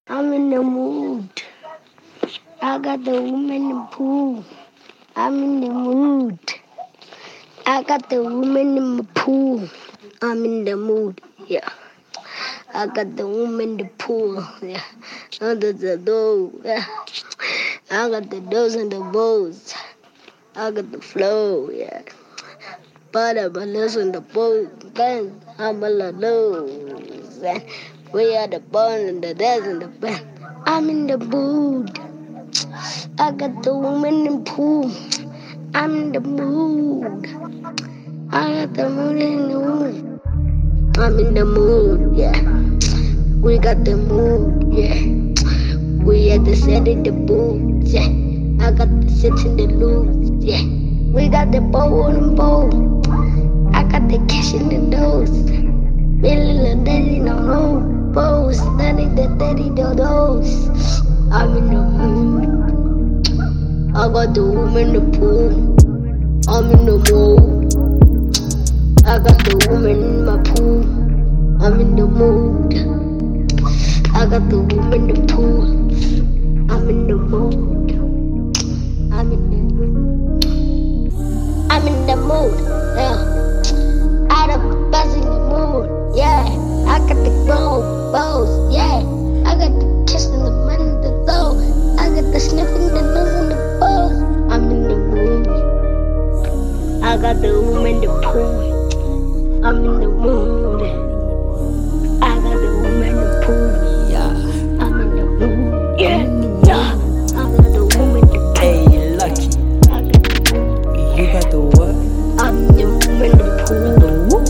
I'm in the mood. I got the room in the pool. I'm in the mood. I got the woman in the pool. I'm in the mood, yeah. I got the woman in the pool, yeah. Under the door, yeah. I got the doors and the bows. I got the flow, yeah. But I'm listen the boat, then I'm a lose. We are the bone and the death and the band. I'm in the mood. I got the woman in the pool. I'm in the mood. I got the mood in the mood. I'm in the mood, yeah. We got the mood, yeah. We had the set in the boots, yeah. I got the sit in the loose, yeah. We got the bow on the bow. I got the cash in the nose. Billy the daddy no no. Bows, daddy the daddy no nose. I'm in the mood. I got the woman in the pool. I'm in the mood. I got the woman in my pool. I'm in the mood. I got the woman in the pool. I'm in the mood. I'm in the mood. I'm in the mood. Yeah. Out of buzz in the mood. Yeah. I got the bows. Yeah. I got the kiss in the man in the door. I got the sniff in the nose and the balls. I'm in the mood. I got the woman in the pool. I'm in the mood. I got the woman in the pool. Yeah. I'm in the mood. Yeah. Yeah. I got the woman in the pool. Hey, Lucky. I got the mood. You got the what? I'm the woman in the pool.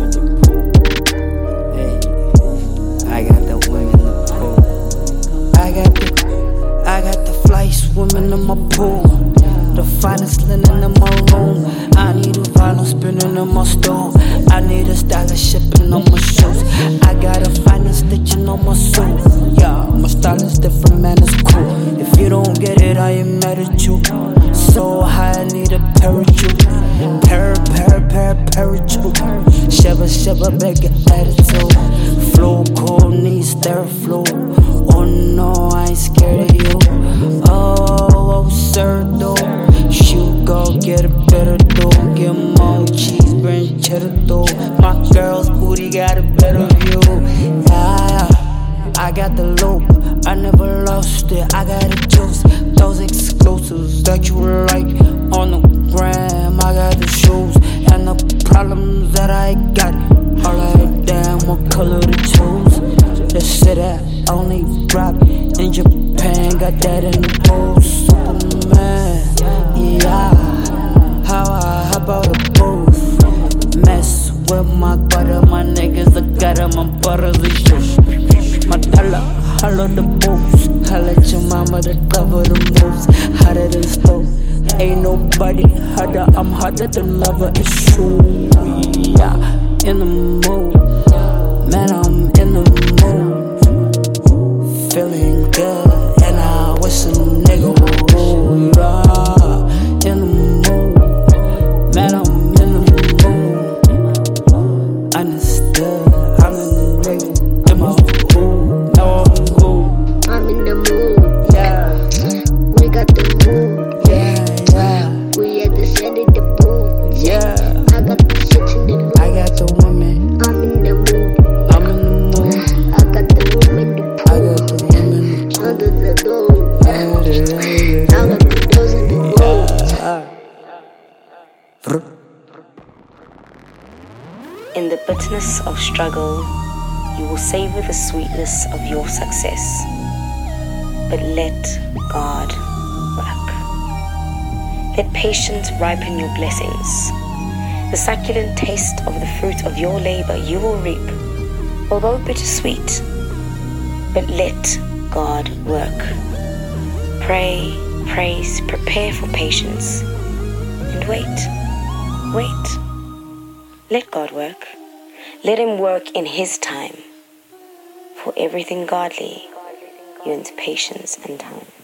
Hey, I got the women in the pool. I got the flyest women in my pool. The finest linen in my room. I need a vinyl spinning in my stove. I need a style of shipping on my shoes. I got a finest stitching on my suit. Yeah, my style is different, man, it's cool. If you don't get it, I am mad at you. So high, I need a parachute. Parachute. Shabba, beg your attitude. Flow cold, need stir flow. Oh no, I ain't scared of you. Oh, sir, though. You go get a better dough. Get more cheese, bring cheddar though. My girl's booty got a better view. Yeah, I got the loop, I never lost it. I got the juice, those exclusives that you like on the gram. I got the shoes and the problems that I got. All like damn, what color to choose? Just say that only drop in Japan. Got that in the pool, Superman. Yeah, how about a booth? Mess with my butter, my niggas, I got them, my butters the juice. My dollar, holla the boots. Holla at your mama to cover the moves. Hotter than stove, ain't nobody hotter. I'm hotter than lover, it's true. Yeah, in the mood, man, I'm in the mood. Feeling good, and I wish a nigga would. Yeah, in the mood, man, I'm in the mood. Understood, I'm in the nigga, in my mood. Now I'm cool. I'm in the mood. Yeah, We got the mood. yeah. We had the set in the pool. Yeah, I got the shit in the mood. I got the woman, I'm in the mood. I'm in the mood. I got the woman in the I pool. got the woman. Under the door. I got the doors in the road. In the bitterness of struggle, you will savor the sweetness of your success. But let God work. Let patience ripen your blessings. The succulent taste of the fruit of your labor you will reap, although bittersweet. But let God work. Pray, praise, prepare for patience, and wait. Let God work. Let Him work in His time. For everything godly yearns patience and time.